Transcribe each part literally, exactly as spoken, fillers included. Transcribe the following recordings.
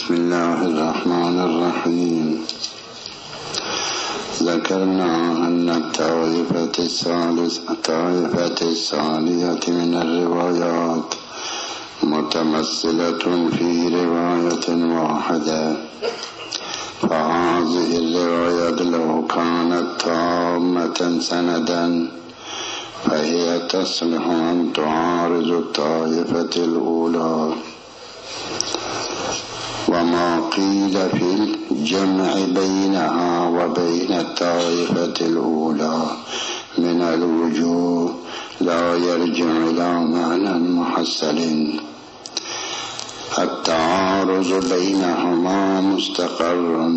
بسم الله الرحمن الرحيم. ذكرنا أن الطائفة الثالثة الطائفة الثانية من الروايات متمثلة في رواية واحدة، فهذه الرواية لو كانت تامة سندا فهي تصلح أن تعارض الطائفة الأولى. وما قيل في الجمع بينها وبين الطائفة الأولى من الوجوه لا يرجع إلى معنى محصل. التعارض بينهما مستقر،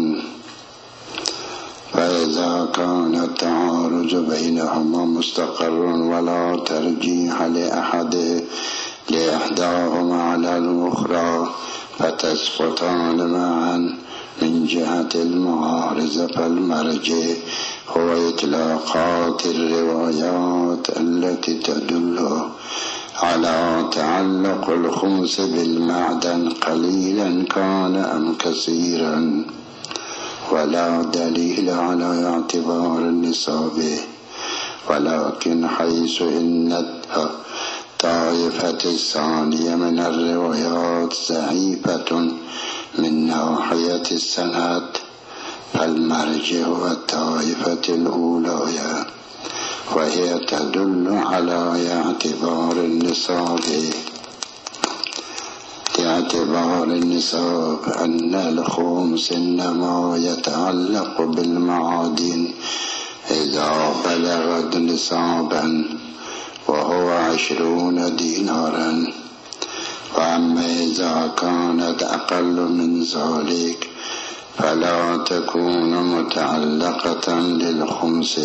فإذا كان التعارض بينهما مستقر ولا ترجيح لأحد لإحداهما على الأخرى فتسقطان معا من جهة المعارضة، فالمرجع هو إطلاقات الروايات التي تدل على تعلق الخمس بالمعدن قليلا كان أم كثيرا، ولا دليل على اعتبار النصاب. ولكن حيث إن الطائفة الثانية من الروايات ضعيفة من ناحية السند، فالمرجع هو الطائفة الأولى، وهي تدل على اعتبار النصاب. اعتبار النصاب أن الخمس إنما يتعلق بالمعادن إذا بلغت نصابا وهو عشرون دينارا، وأما إذا كانت أقل من ذلك فلا تكون متعلقة للخمس.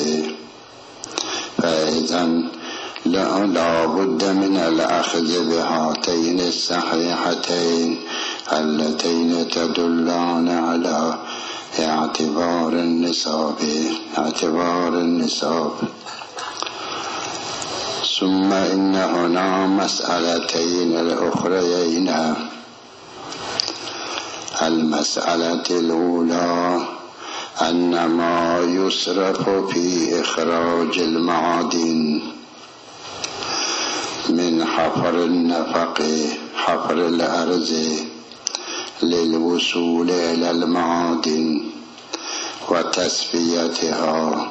فإذا لا بد من الأخذ بهاتين الصحيحتين اللتين تدلان على اعتبار النصاب اعتبار النصاب ثم إن هنا مسألتين الأخريين. المسألة الأولى أن ما يصرف في إخراج المعادن من حفر النفق حفر الأرض للوصول إلى المعادن وتصفيتها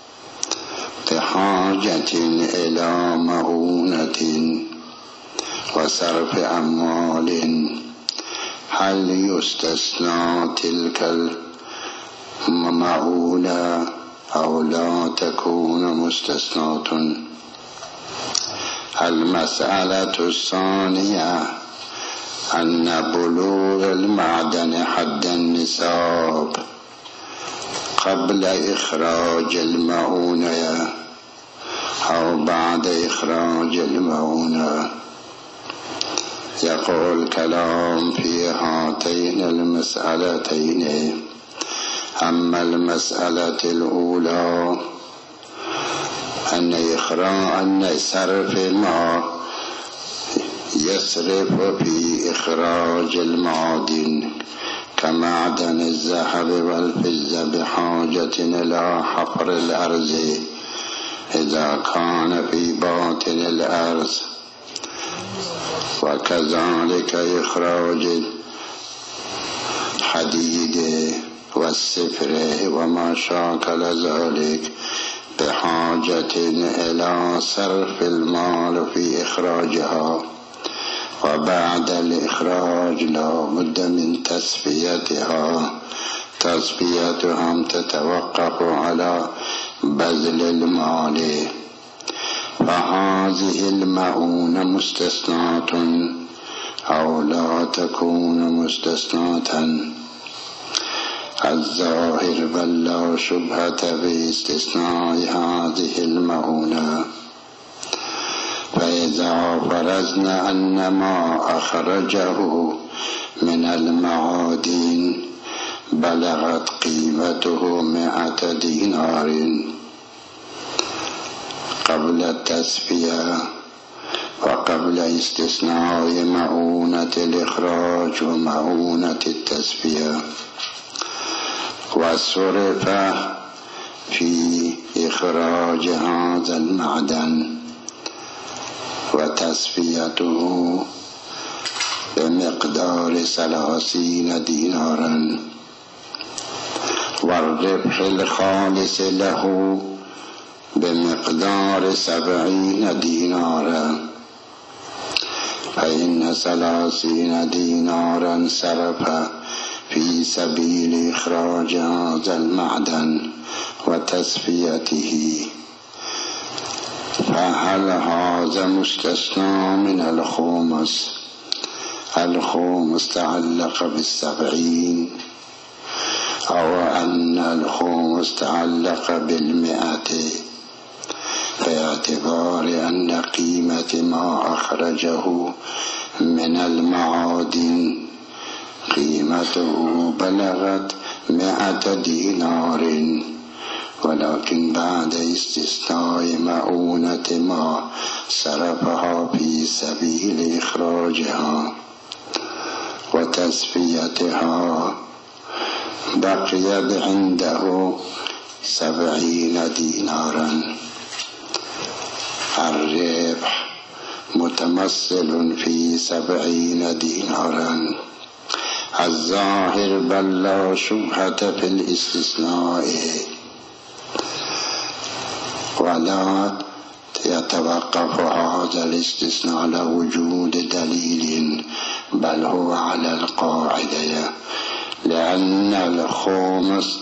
بحاجة إلى مؤونة وصرف أموال، هل يستثنى تلك المؤونة أو لا تكون مستثناة؟ المسألة الثانية أن بلوغ المعدن حد النصاب قبل إخراج المؤونة أو بعد إخراج المؤونة. يقول الكلام في هاتين المسألتين. أما المسألة الأولى أن إخراج أن صرف ما يصرف في إخراج المعادن كمعدن الذهب والفضة بحاجة إلى حفر الأرض إذا كان في باطن الأرض، وكذلك إخراج الحديد والصفر وما شاكل ذلك بحاجة إلى صرف المال في إخراجها، وبعد الإخراج لا بد من تصفيتها. تصفيتها تتوقف على بذل المال، فهذه المؤونة مستثناة أو لا تكون مستثناة. الظاهر بل لا شبهة في استثناء هذه المؤونة. فإذا فرضنا أن ما أخرجه من المعادن بلغت قيمته مئة دينار قبل التصفية، وقبل استثناء مؤونة الإخراج ومؤونة التصفية. وصرف في إخراج هذا المعدن وتصفيته بمقدار ثلاثين دينارا، والربح الخالص له بمقدار سبعين دينارا، فإن ثلاثين دينارا صرف في سبيل إخراج هذا المعدن وتصفيته. فهل هذا مستثنى من الخمس؟ الخمس تعلق بالسبعين، أو أن الخمس تعلق بالمئة، باعتبار أن قيمة ما أخرجه من المعادن قيمته بلغت مئة دينار، ولكن بعد استثناء مؤونة ما صرفها في سبيل إخراجها وتصفيتها بقيت عنده سبعين دينارا. الربح متمثل في سبعين دينارا. الظاهر بل لا شبهة في الاستثناء، ولا يتوقف هذا الاستثناء على وجود دليل، بل هو على القاعدة، لأن الخمس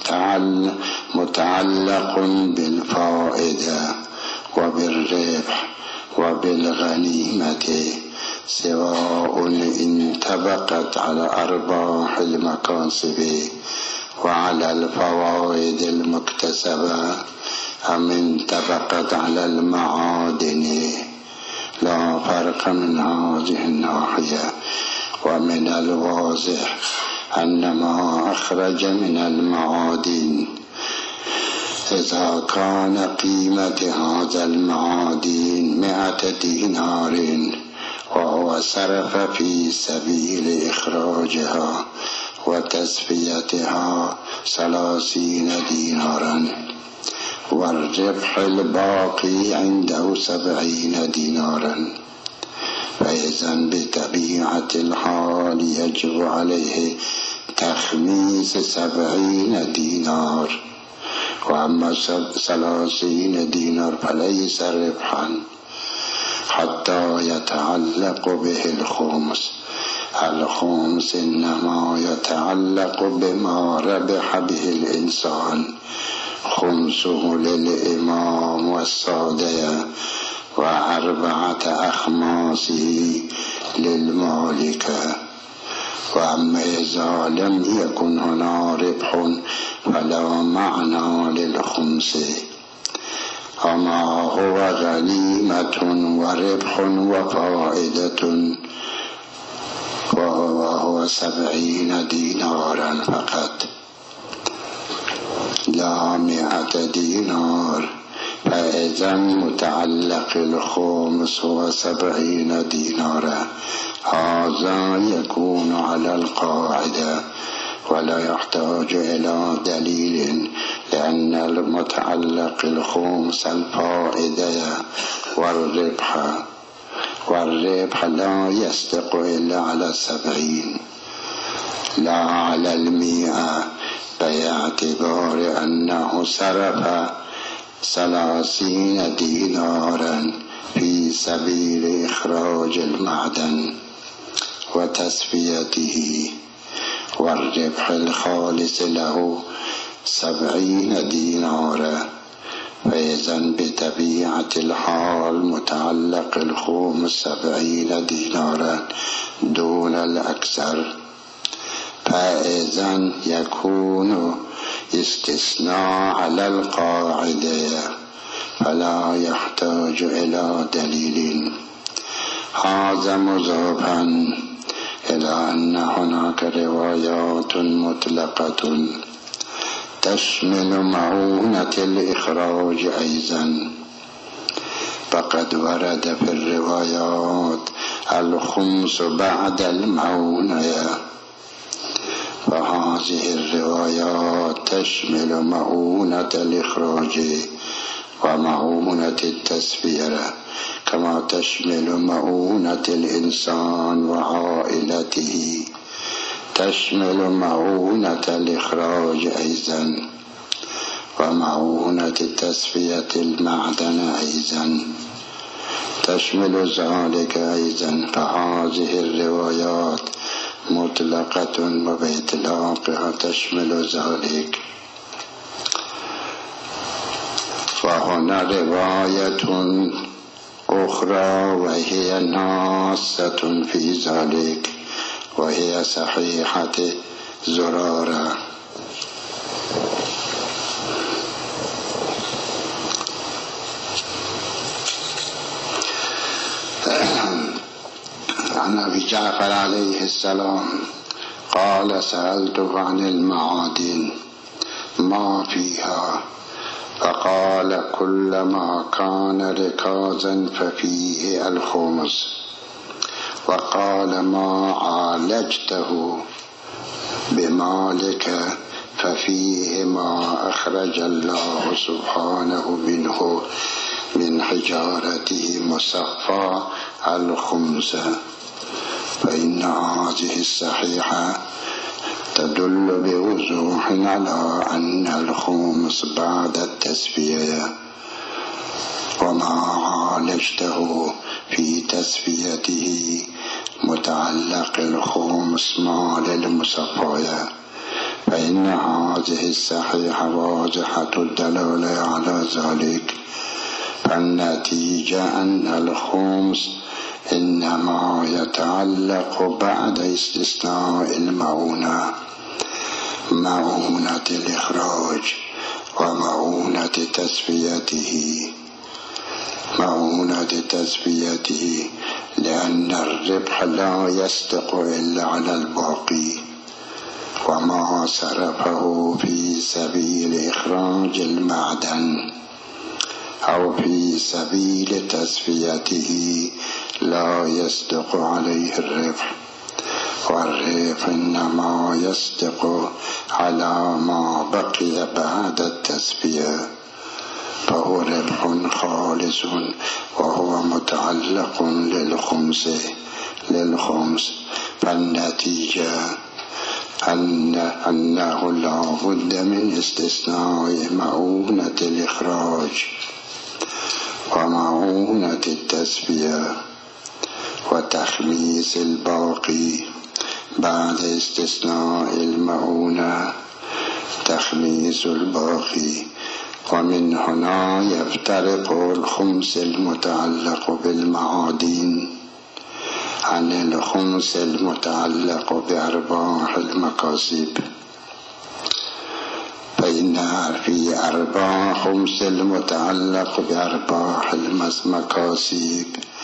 متعلق بالفائدة وبالربح وبالغنيمة، سواء انطبقت على أرباح المكاسب وعلى الفوائد المكتسبة أم انطبقت على المعادن. لا فرق من هذه الناحية. ومن الواضح أن ما أخرج من المعادن إذا كان قيمة هذا المعادن مئة دينار وهو صرف في سبيل إخراجها وتصفيتها ثلاثين دينارا، والربح الباقي عنده سبعين دينارا، فإذا بطبيعة الحال يجب عليه تخميس سبعين دينار، وأما ثلاثين دينار فليس ربحا حتى يتعلق به الخمس. الخمس إنما يتعلق بما ربح به الإنسان، خمسه للإمام والسادة وأربعة أخماسه للمالكة. وأما إذا لم يكن هنا ربح فلا معنى للخمس. أما هو غنيمة وربح وفائدة وهو هو سبعين دينارا فقط، لا مئة دينار، فإذا متعلق الخمس هو سبعين دينارا. هذا يكون على القاعدة ولا يحتاج إلى دليل، لأن المتعلق الخمس الفائدة والربح، والربح لا يصدق إلا على السبعين لا على المئة، باعتبار أنه صرف ثلاثين دينارا في سبيل إخراج المعدن وتصفيته، والربح الخالص له سبعين دينارا، فإذا بطبيعة الحال متعلق الخمس سبعين دينارا دون الأكثر، فإذا يكون استثناء على القاعدة فلا يحتاج إلى دليل. هذا مضافا إلى أن هناك روايات مطلقة تشمل معونة الإخراج أيضا، فقد ورد في الروايات الخمس بعد المعونة، فهذه الروايات تشمل معونة الإخراج ومعونة التسبية، كما تشمل معونة الإنسان وعائلته، تشمل معونة الإخراج أيضا ومعونة تسفية المعدن أيضا تشمل ذلك أيضا. فهذه الروايات مطلقة وبإطلاقها تشمل ذلك. فهنا رواية أخرى وهي ناصة في ذلك، وهي صحيحة زرارة. عن أبي جعفر عليه السلام قال: سألته عن المعادن ما فيها، فقال: كل ما كان ركازا ففيه الخمس. وقال: ما عالجته بمالك ففيه ما أخرج الله سبحانه منه من حجارته مصفى الخمس. فإن هذه الصحيحة تدل بوضوح على أن الخمس بعد التسفية، وما عالجته في تسفيته متعلق الخمس مال المصفايا، فإن هذه الصحيحة واضحة الدلالة على ذلك. فالنتيجة أن الخمس إنما يتعلق بعد استثناء المعونة، معونة الإخراج ومعونة تسفيته، معونة تسفيته، لأن الربح لا يصدق إلا على الباقي، وما صرفه في سبيل إخراج المعدن أو في سبيل تسفيته لا يصدق عليه الربح، والربح إنما يصدق على ما بقي بعد التسفية، فهو ربح خالص وهو متعلق للخمس للخمس. فالنتيجة أن أنه لا بد من استثناء معونة الإخراج ومعونة التسفية وتخميس الباقي بعد استثناء المعونة، تخميس الباقي. ومن هنا يفترق الخمس المتعلق بالمعادن عن الخمس المتعلق بأرباح المكاسب. فإن في أرباح خمس المتعلق بأرباح المكاسب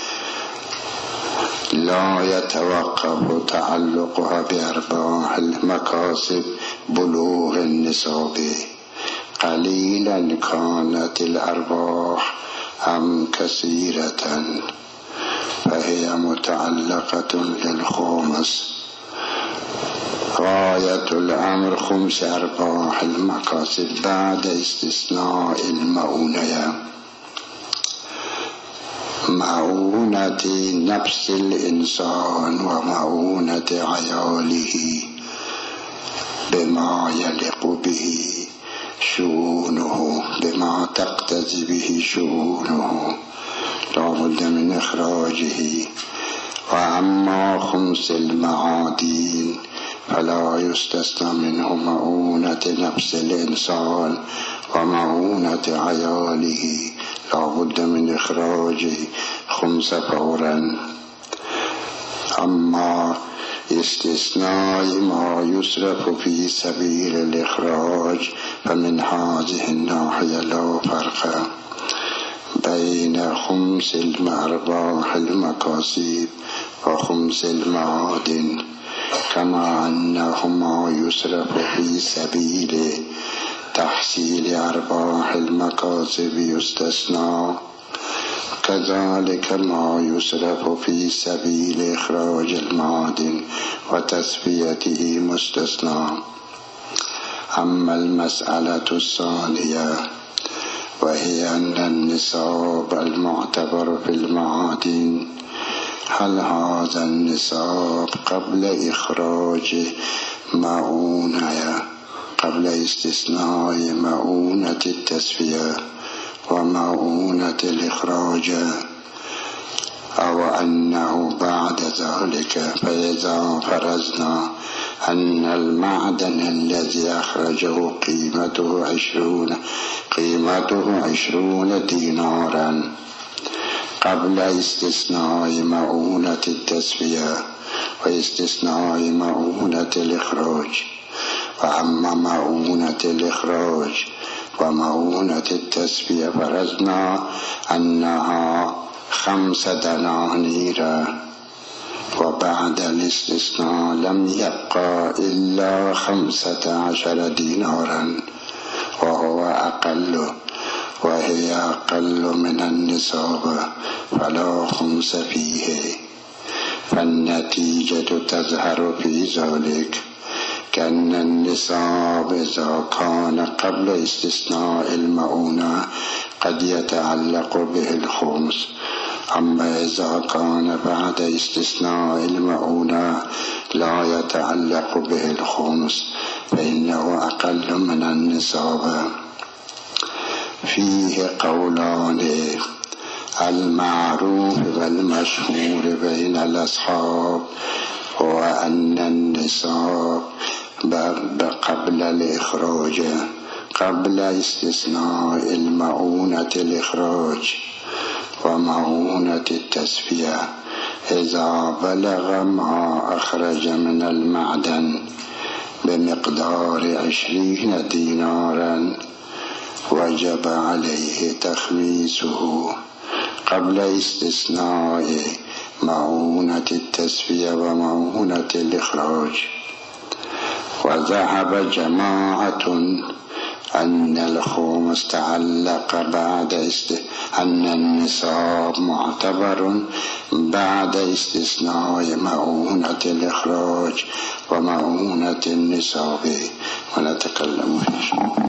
لا يتوقف تعلقها بأرباح المكاسب بلوغ النصاب، قليلا كانت الأرباح أم كثيرة، فهي متعلقة للخمس. غاية الأمر خمس أرباح المكاسب بعد استثناء المعونة، معونة نفس الإنسان ومعونة عياله بما يليق به شؤونه، بما تقتضي به شؤونه، لا بد من إخراجه. وأما خمس المعادن فلا يستثنى منه معونة نفس الإنسان ومعونة عياله، لا بد من إخراج خمس فورا. أما استثناء ما يصرف في سبيل الإخراج فمن هذه الناحية لا فرق بين خمس الأرباح المكاسب وخمس المعادن، كما أنه ما يصرف في سبيل تحصيل أرباح المكاسب يستثنى، كذلك ما يصرف في سبيل إخراج المعادن وتصفيته مستثنى. أما المسألة الثانية وهي أن النصاب المعتبر في المعادن، هل هذا النصاب قبل إخراج مؤونة قبل استثناء مؤونة التصفية ومؤونة الإخراج، أو أنه بعد ذلك؟ فإذا فرضنا أن المعدن الذي أخرجه قيمته عشرون قيمته عشرون دينارا قبل استثناء مؤونة التصفية واستثناء مؤونة الإخراج، وأما مؤونة الإخراج ومؤونة التصفية فرضنا أنها خمس دنانير، وبعد الاستثناء لم يبقى إلا خمسة عشر دينارا، وهو أقل وهي أقل من النصاب فلا خمس فيه. فالنتيجة تظهر في ذلك كأن النصاب إذا كان قبل استثناء المؤونة قد يتعلق به الخمس، أما إذا كان بعد استثناء المؤونة لا يتعلق به الخمس فإنه أقل من النصاب. فيه قولان، المعروف والمشهور بين الأصحاب هو أن النصاب قبل الإخراج قبل استثناء المؤونة الإخراج ومؤونة التصفية إذا بلغ ما أخرج من المعدن بمقدار عشرين دينارا وجب عليه تخميسه قبل استثناء مؤونة التصفية ومؤونة الإخراج. وذهب جماعة أن الخمس تعلق بعد است... أن النصاب معتبر بعد استثناء مؤونة الإخراج ومؤونة النصاب، ونتكلم فيه.